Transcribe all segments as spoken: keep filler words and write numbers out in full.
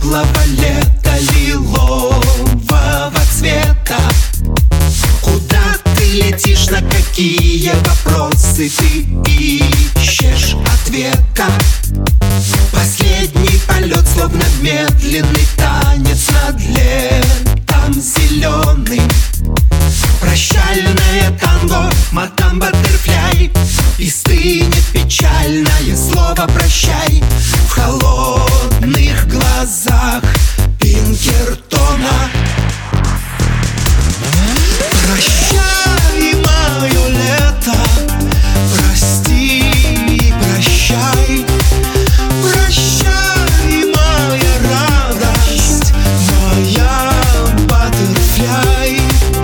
теплого лета лилового цвета. Куда ты летишь, на какие вопросы ты ищешь ответа? Последний полет, словно медленный танец над летом зеленым. Прощальное танго, мадам Баттерфляй, и стынет печальное слово «прощай» в холодных глазах Пинкертона. Прощай, мое лето, прости и прощай. Прощай, моя радость, моя Баттерфляй.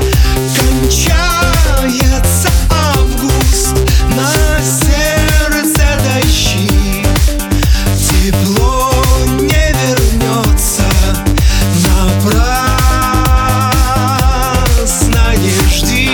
Кончается август, на сердце дожди. Тепло не вернется, напрасно не жди.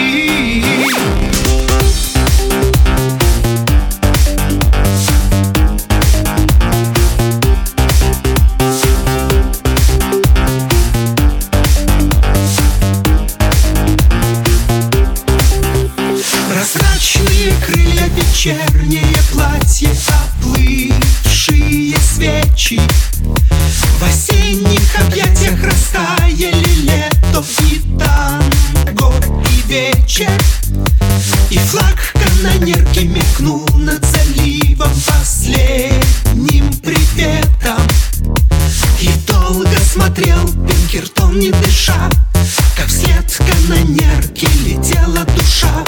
Прозрачные крылья, вечернее платье, оплывшие свечи. В осенних объятиях растаяли лето и танго, и вечер. И флаг канонерки мелькнул над заливом последним приветом. И долго смотрел Пинкертон, не дыша, как вслед канонерки летела душа.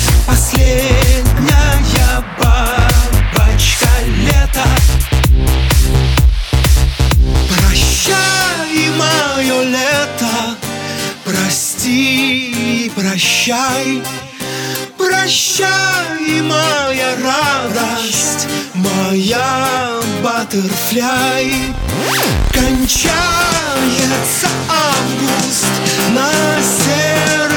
Последняя бабочка лета. Прощай, мое лето, прости и прощай. Прощай, моя радость, моя Баттерфляй. Кончается август, на сердце